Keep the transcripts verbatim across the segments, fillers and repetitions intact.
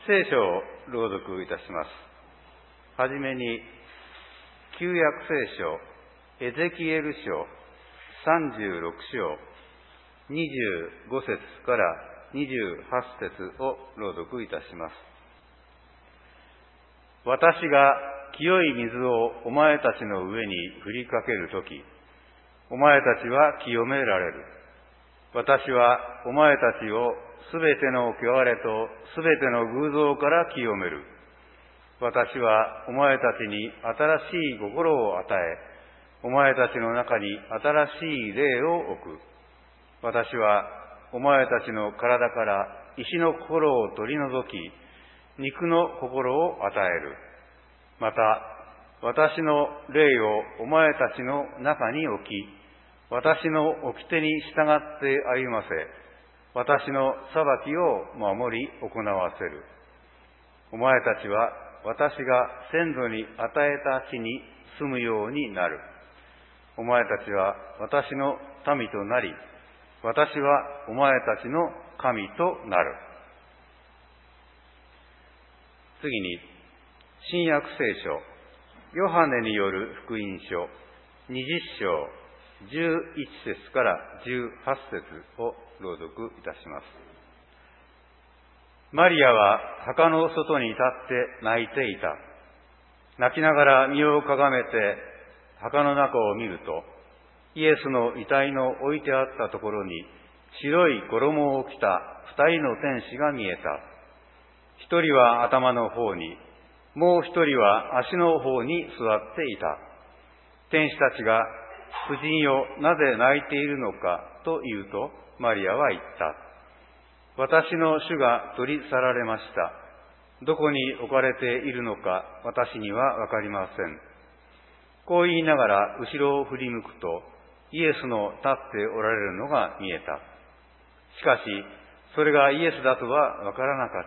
聖書を朗読いたします。はじめに、旧約聖書、エゼキエル書さんじゅうろく章、にじゅうご節からにじゅうはち節を朗読いたします。私が清い水をお前たちの上に振りかけるとき、お前たちは清められる。私はお前たちをすべての汚れとすべての偶像から清める。私はお前たちに新しい心を与え、お前たちの中に新しい霊を置く。私はお前たちの体から石の心を取り除き、肉の心を与える。また、私の霊をお前たちの中に置き、私の掟に従って歩ませ、私の裁きを守り行わせる。お前たちは私が先祖に与えた地に住むようになる。お前たちは私の民となり、私はお前たちの神となる。次に、新約聖書、ヨハネによる福音書、にじゅっ章、じゅういち節からじゅうはち節を朗読いたします。マリアは墓の外に立って泣いていた。泣きながら身をかがめて墓の中を見ると、イエスの遺体の置いてあったところに白い衣を着た二人の天使が見えた。一人は頭の方に、もう一人は足の方に座っていた。天使たちが、夫人よ、なぜ泣いているのかと言うと、マリアは言った。私の主が取り去られました。どこに置かれているのか私にはわかりません。こう言いながら後ろを振り向くと、イエスの立っておられるのが見えた。しかし、それがイエスだとはわからなかった。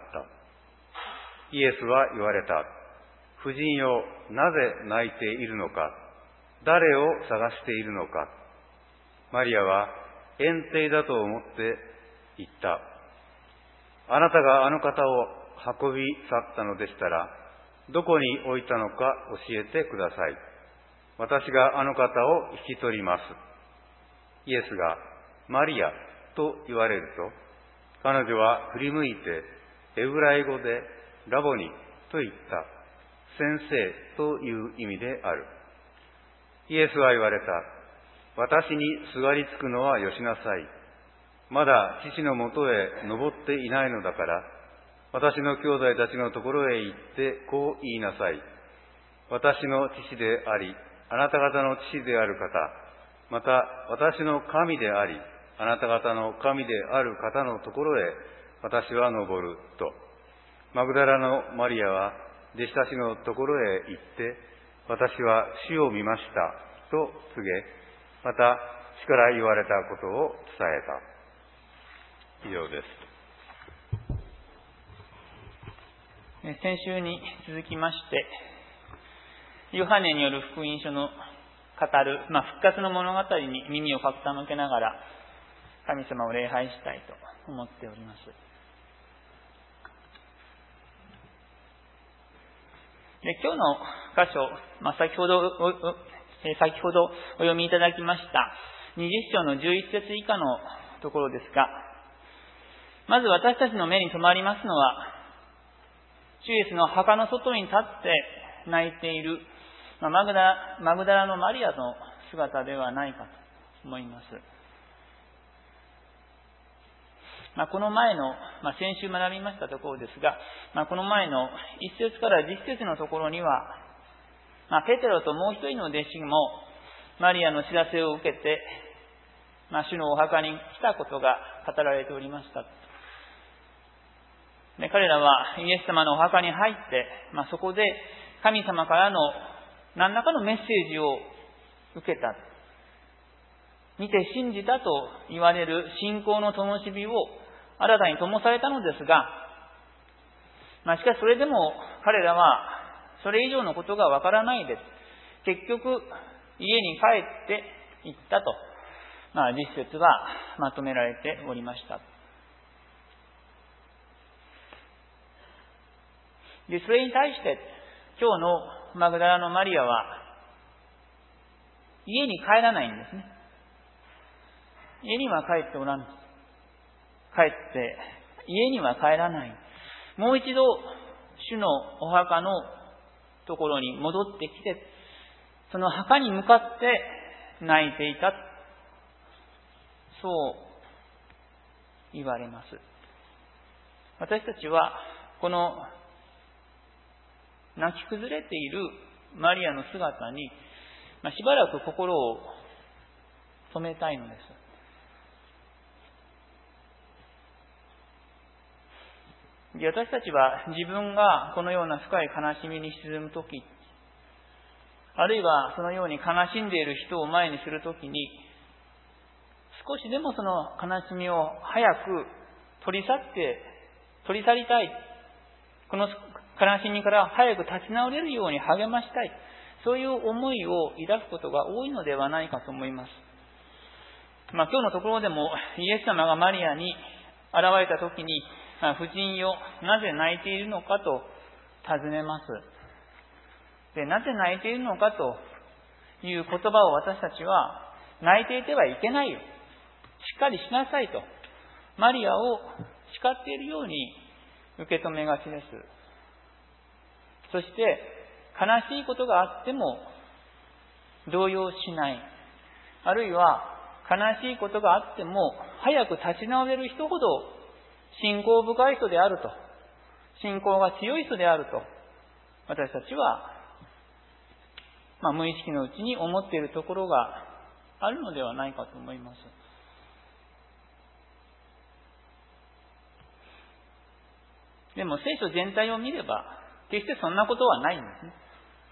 イエスは言われた。夫人よ、なぜ泣いているのか。誰を探しているのか。マリアは遠征だと思って言った。あなたがあの方を運び去ったのでしたら、どこに置いたのか教えてください。私があの方を引き取ります。イエスがマリアと言われると、彼女は振り向いてエブライ語でラボニと言った。先生という意味である。イエスは言われた。私にすがりつくのはよしなさい。まだ父のもとへ登っていないのだから、私の兄弟たちのところへ行ってこう言いなさい。私の父であり、あなた方の父である方、また私の神であり、あなた方の神である方のところへ私は登ると。マグダラのマリアは弟子たちのところへ行って、私は主を見ましたと告げ、また主から言われたことを伝えた。以上です。 先週に続きまして、ヨハネによる福音書の語る、まあ、復活の物語に耳を傾けながら神様を礼拝したいと思っております。で、今日の箇所、まあ、先ほど先ほどお読みいただきましたにじゅっ章のじゅういち節以下のところですが、まず私たちの目に留まりますのは、主イエスの墓の外に立って泣いている、まあ、マグダマグダラのマリアの姿ではないかと思います。まあ、この前の、まあ、先週学びましたところですが、まあ、この前のいち節からじゅっ節のところには、まあ、ペテロともう一人の弟子もマリアの知らせを受けて、まあ、主のお墓に来たことが語られておりました。で、彼らはイエス様のお墓に入って、まあ、そこで神様からの何らかのメッセージを受けた。見て信じたと言われる信仰の灯火を新たに灯されたのですが、まあ、しかしそれでも彼らはそれ以上のことがわからないで、結局家に帰って行ったと、まあ、実節はまとめられておりました。 で、それに対して、今日のマグダラのマリアは、家に帰らないんですね。家には帰っておらん。帰って、家には帰らない。もう一度、主のお墓のところに戻ってきて、その墓に向かって泣いていた。そう言われます。私たちは、この泣き崩れているマリアの姿に、まあ、しばらく心を止めたいのです。で、私たちは自分がこのような深い悲しみに沈むとき、あるいはそのように悲しんでいる人を前にするときに、少しでもその悲しみを早く取り去って、取り去りたい。この悲しみから早く立ち直れるように励ましたい。そういう思いを抱くことが多いのではないかと思います。まあ今日のところでもイエス様がマリアに現れたときに、婦人よ、なぜ泣いているのかと尋ねます。で、なぜ泣いているのかという言葉を私たちは、泣いていてはいけないよ。しっかりしなさいと。マリアを叱っているように受け止めがちです。そして、悲しいことがあっても動揺しない。あるいは、悲しいことがあっても早く立ち直れる人ほど信仰深い人であると。信仰が強い人であると。私たちは、まあ、無意識のうちに思っているところがあるのではないかと思います。でも聖書全体を見れば、決してそんなことはないんですね。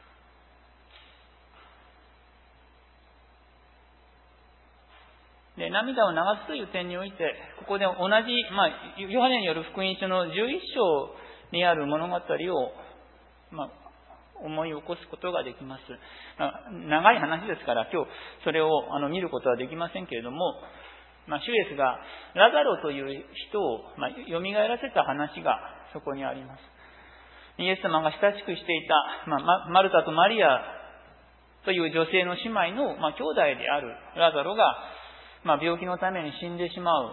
で、涙を流すという点において、ここで同じ、まあ、ヨハネによる福音書のじゅういっ章にある物語を、まあ、思い起こすことができます。まあ、長い話ですから、今日それをあの見ることはできませんけれども、まあ、主イエスがラザロという人を、まあ、蘇らせた話がそこにあります。イエス様が親しくしていた、まあ、マルタとマリアという女性の姉妹の、まあ、兄弟であるラザロが、まあ、病気のために死んでしまう。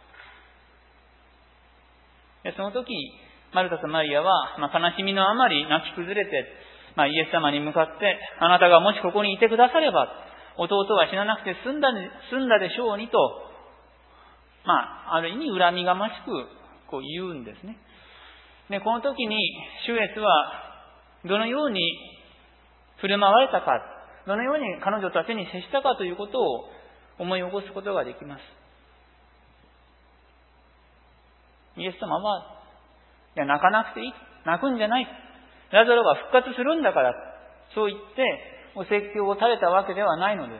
でその時、マルタとマリアは、まあ、悲しみのあまり泣き崩れて、まあ、イエス様に向かって、あなたがもしここにいてくだされば、弟は死ななくて済んだ、済んだでしょうにと、まあ、ある意味恨みがましくこう言うんですね。で、この時に、主イエスは、どのように振る舞われたか、どのように彼女たちに接したかということを思い起こすことができます。イエス様は、いや、泣かなくていい。泣くんじゃない。ラザロが復活するんだから、そう言って、お説教を垂れたわけではないのです。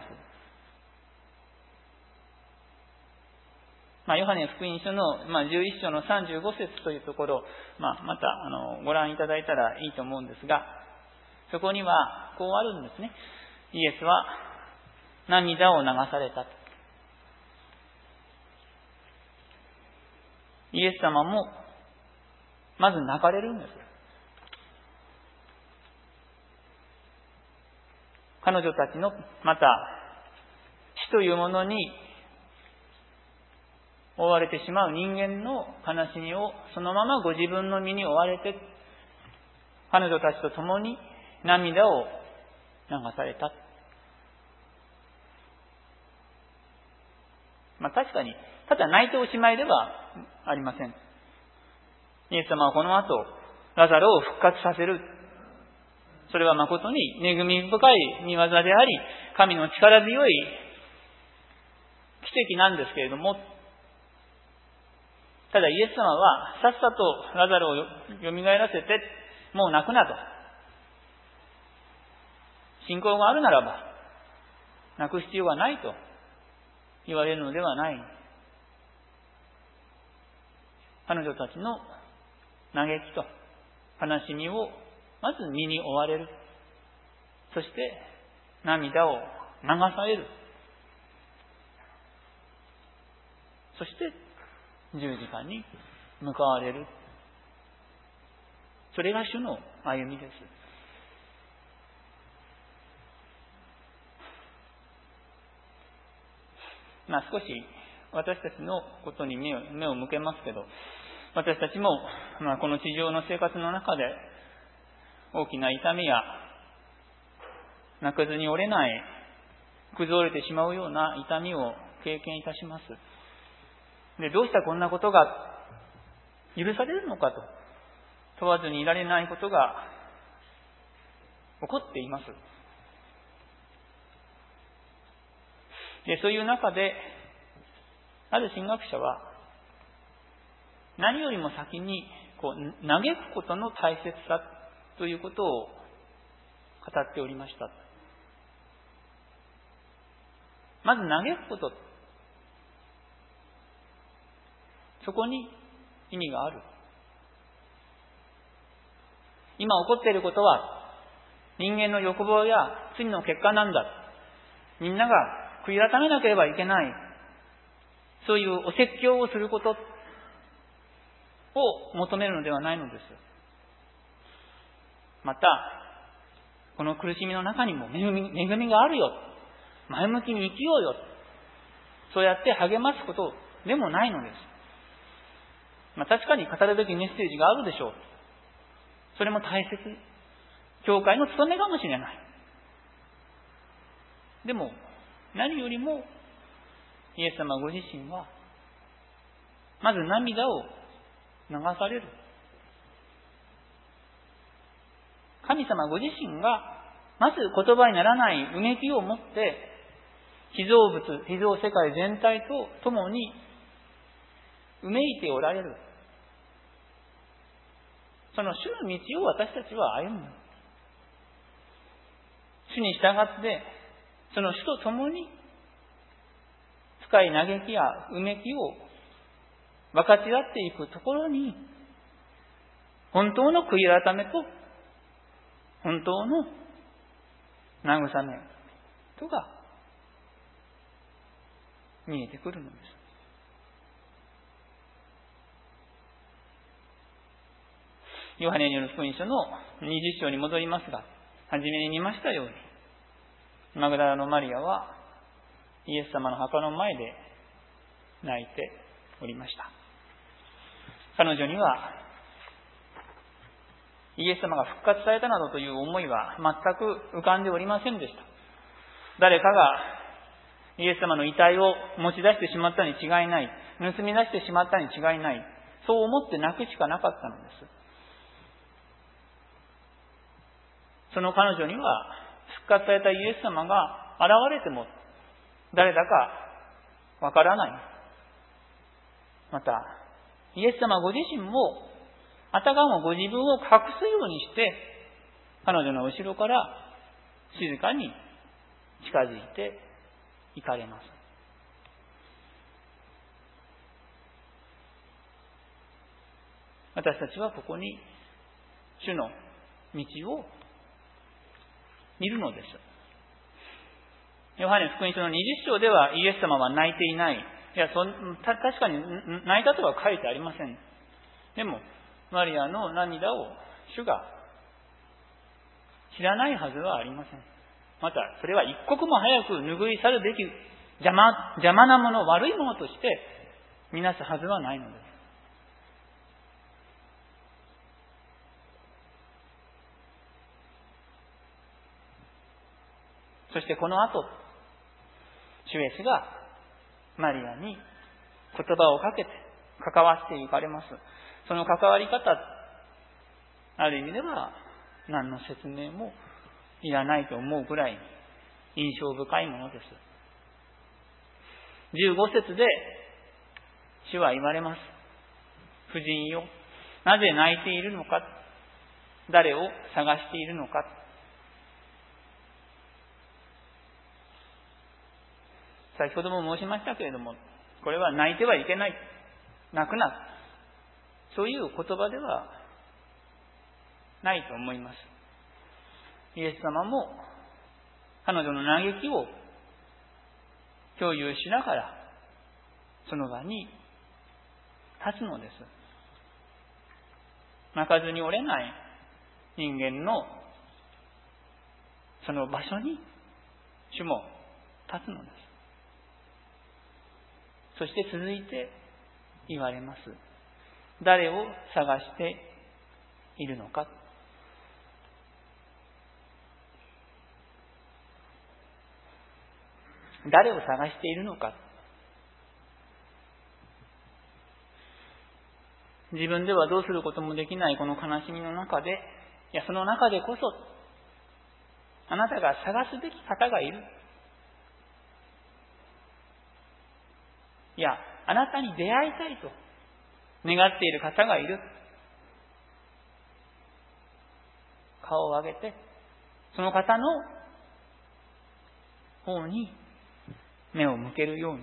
まあ、ヨハネ福音書の、まあ、じゅういっ章のさんじゅうご節というところ、まあ、また、あの、ご覧いただいたらいいと思うんですが、そこには、こうあるんですね。イエスは、涙を流された。イエス様も、まず泣かれるんです。彼女たちの、また、死というものに追われてしまう人間の悲しみをそのままご自分の身に追われて、彼女たちと共に涙を流された。まあ確かに、ただ泣いておしまいではありません。イエス様はこの後、ラザロを復活させる。それは誠に恵み深い見業であり、神の力強い奇跡なんですけれども、ただイエス様はさっさとラザロを蘇らせて、もう泣くなと。信仰があるならば、泣く必要がないと言われるのではない。彼女たちの嘆きと悲しみをまず身に追われる。そして涙を流される。そして十字架に向かわれる。 それが主の歩みです。まあ少し私たちのことに目を、目を向けますけど、私たちも、まあ、この地上の生活の中で大きな痛みや泣かずに折れない、崩れてしまうような痛みを経験いたします。で、どうしたこんなことが許されるのかと問わずにいられないことが起こっています。で、そういう中である神学者は何よりも先にこう嘆くことの大切さということを語っておりました。まず嘆くこと、そこに意味がある。今起こっていることは人間の欲望や罪の結果なんだ。みんなが悔い改めなければいけない。そういうお説教をすることを求めるのではないのです。また、この苦しみの中にも恵み、恵みがあるよ。前向きに生きようよ。そうやって励ますことでもないのです。まあ、確かに語るべきメッセージがあるでしょう。それも大切。教会の務めかもしれない。でも、何よりも、イエス様ご自身は、まず涙を流される。神様ご自身が、まず言葉にならないうめきを持って、被造物、被造世界全体と共に、うめいておられる。その主の道を私たちは歩む。主に従って、その主と共に、深い嘆きやうめきを分かち合っていくところに、本当の悔い改めと、本当の慰めとが見えてくるのです。ヨハネによる福音書のにじゅっ章に戻りますが、初めに見ましたように、マグダラのマリアはイエス様の墓の前で泣いておりました。彼女にはイエス様が復活されたなどという思いは全く浮かんでおりませんでした。誰かがイエス様の遺体を持ち出してしまったに違いない、盗み出してしまったに違いない、そう思って泣くしかなかったのです。その彼女には復活されたイエス様が現れても誰だかわからない。また、イエス様ご自身もあたかもご自分を隠すようにして彼女の後ろから静かに近づいて行かれます。私たちはここに主の道を見るのです。ヨハネ福音書のにじゅっ章ではイエス様は泣いていない。いや、そた確かに泣いたとは書いてありません。でも、マリアの涙を主が知らないはずはありません。また、それは一刻も早く拭い去るべき邪魔、邪魔なもの、悪いものとして見なすはずはないのです。そしてこの後、主イエスがマリアに言葉をかけて関わっていかれます。その関わり方、ある意味では何の説明もいらないと思うくらい印象深いものです。じゅうご節で主は言われます。婦人よ、なぜ泣いているのか、誰を探しているのか。先ほども申しましたけれども、これは泣いてはいけない、泣くな、そういう言葉ではないと思います。イエス様も彼女の嘆きを共有しながらその場に立つのです。泣かずに折れない人間のその場所に主も立つのです。そして続いて言われます。誰を探しているのか。誰を探しているのか。自分ではどうすることもできないこの悲しみの中で、いやその中でこそあなたが探すべき方がいる。いやあなたに出会いたいと願っている方がいる。顔を上げてその方の方に目を向けるように、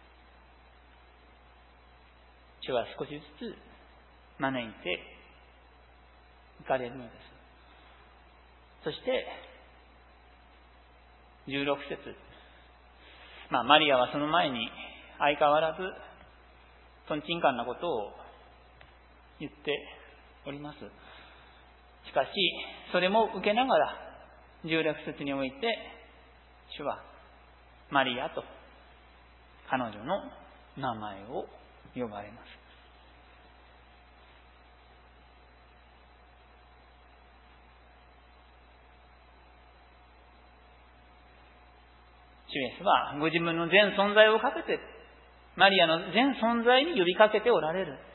主は少しずつ招いていかれるのです。そしてじゅうろく節、まあマリアはその前に相変わらずとんちんかんなことを言っております。しかしそれも受けながらじゅうろく節において主はマリアと彼女の名前を呼ばれます。主イエスはご自分の全存在をかけてマリアの全存在に呼びかけておられる。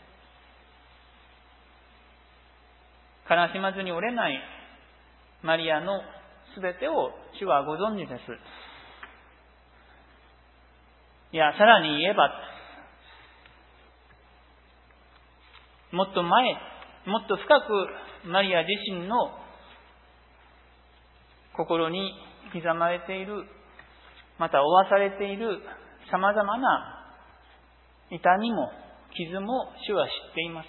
悲しまずにおれないマリアのすべてを主はご存知です。いや、さらに言えば、もっと前、もっと深くマリア自身の心に刻まれている、また負わされている様々な痛みも傷も主は知っています。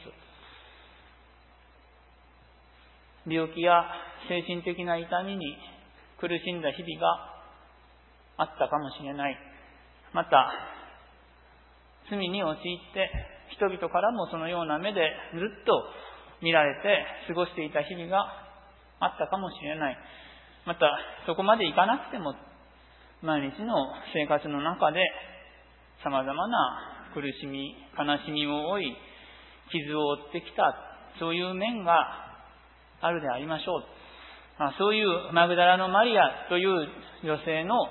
病気や精神的な痛みに苦しんだ日々があったかもしれない。また罪に陥って人々からもそのような目でずっと見られて過ごしていた日々があったかもしれない。またそこまでいかなくても毎日の生活の中で様々な苦しみ、悲しみを負い、傷を負ってきた、そういう面があるでありましょう。そういうマグダラのマリアという女性の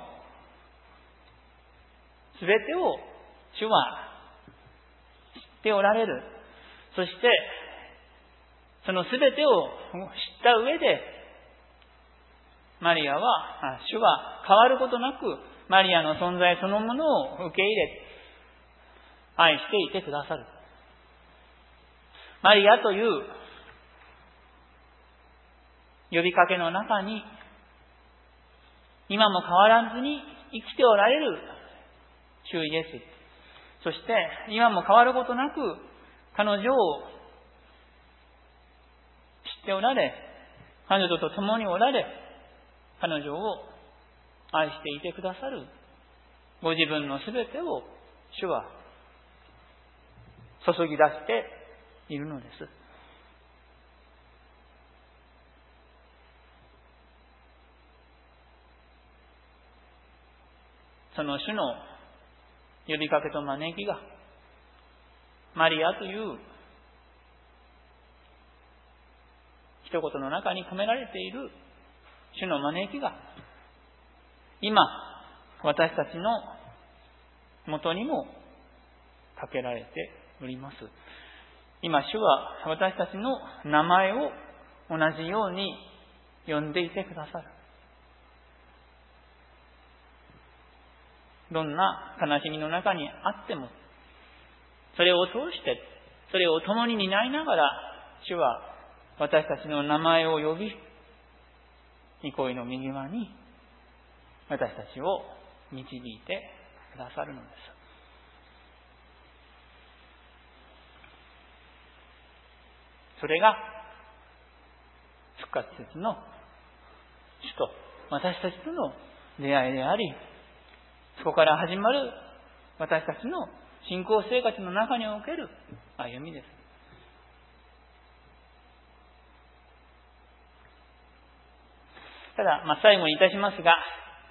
すべてを主は知っておられる。そしてそのすべてを知った上でマリアは、主は変わることなくマリアの存在そのものを受け入れ愛していてくださる。マリアという呼びかけの中に今も変わらずに生きておられる主イエス、そして今も変わることなく彼女を知っておられ、彼女と共におられ、彼女を愛していてくださるご自分のすべてを主は注ぎ出しているのです。その主の呼びかけと招きがマリアという一言の中に込められている主の招きが今私たちのもとにもかけられております。今主は私たちの名前を同じように呼んでいてくださる。どんな悲しみの中にあってもそれを通してそれを共に担いながら主は私たちの名前を呼び憩いの右側に私たちを導いてくださるのです。それが復活節の主と私たちとの出会いであり、そこから始まる私たちの信仰生活の中における歩みです。 ただ、まあ、最後にいたしますが、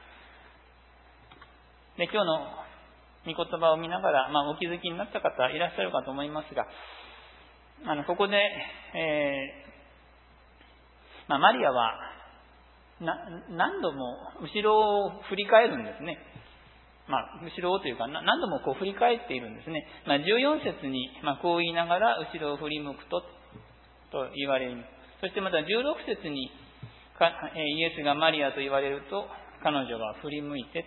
で今日の御言葉を見ながら、まあ、お気づきになった方いらっしゃるかと思いますが、あのここで、えーまあ、マリアはな何度も後ろを振り返るんですね。まあ、後ろをというか何度もこう振り返っているんですね。まあ、じゅうよん節に、まあ、こう言いながら後ろを振り向くとと言われる。そしてまたじゅうろく節にイエスがマリアと言われると彼女は振り向いて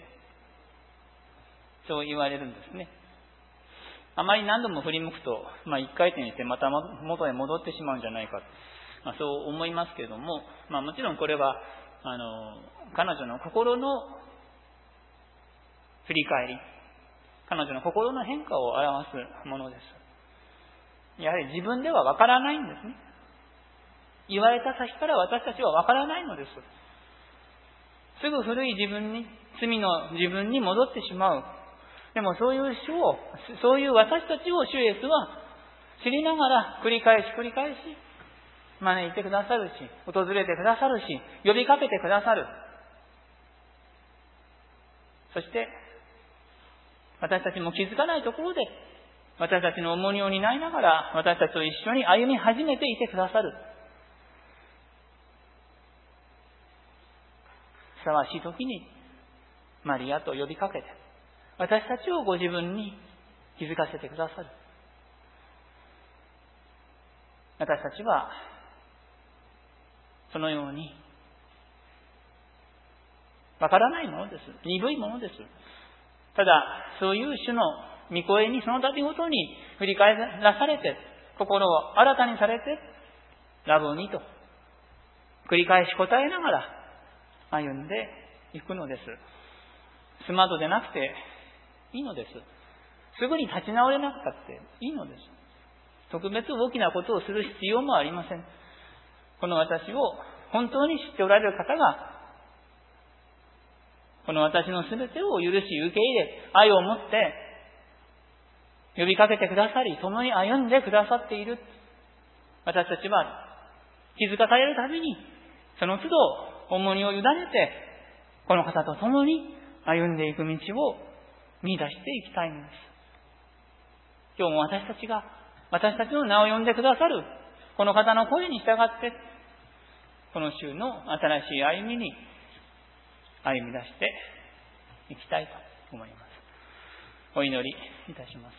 そう言われるんですね。あまり何度も振り向くと、まあ、一回転してまた元へ戻ってしまうんじゃないか、まあ、そう思いますけれども、まあ、もちろんこれはあの彼女の心の振り返り、彼女の心の変化を表すものです。やはり自分ではわからないんですね。言われた先から私たちはわからないのです。すぐ古い自分に、罪の自分に戻ってしまう。でもそういう主を、そういう私たちを主イエスは知りながら繰り返し繰り返し招いてくださるし、訪れてくださるし、呼びかけてくださる。そして私たちも気づかないところで私たちの重荷を担いながら私たちと一緒に歩み始めていてくださる。ふさわしい時にマリアと呼びかけて私たちをご自分に気づかせてくださる。私たちはそのようにわからないものです。鈍いものです。ただそういう主の御声にその度ごとに振り返らされて心を新たにされてラブにと繰り返し答えながら歩んでいくのです。スマートでなくていいのです。すぐに立ち直れなくたっていいのです。特別大きなことをする必要もありません。この私を本当に知っておられる方がこの私のすべてを許し受け入れ愛を持って呼びかけてくださり共に歩んでくださっている。私たちは気づかされるたびにその都度重荷を委ねてこの方と共に歩んでいく道を見出していきたいのです。今日も私たちが私たちの名を呼んでくださるこの方の声に従ってこの週の新しい歩みに歩み出していきたいと思います。お祈りいたします。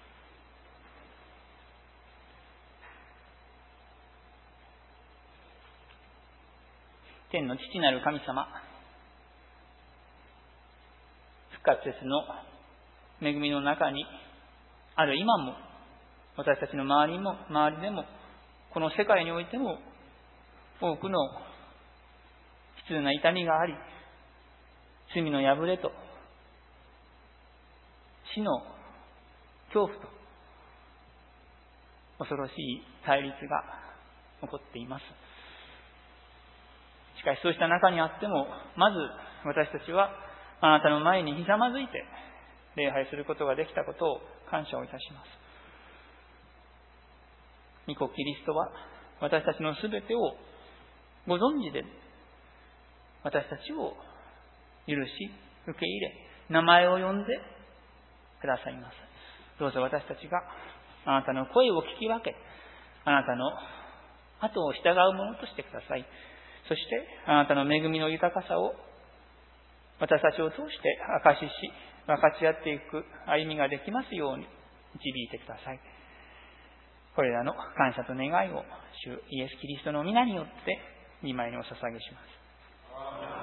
天の父なる神様、復活節の恵みの中にある今も私たちの周りも周りでもこの世界においても多くの悲痛な痛みがあり、罪の破れと死の恐怖と恐ろしい対立が起こっています。しかしそうした中にあってもまず私たちはあなたの前にひざまずいて礼拝することができたことを感謝をいたします。御子キリストは私たちのすべてをご存知で私たちを許し受け入れ名前を呼んでくださいます。どうぞ私たちがあなたの声を聞き分けあなたの後を従うものとしてください。そしてあなたの恵みの豊かさを私たちを通して証しし分かち合っていく歩みができますように導いてください。これらの感謝と願いを主イエス・キリストの皆によって御前にお捧げします。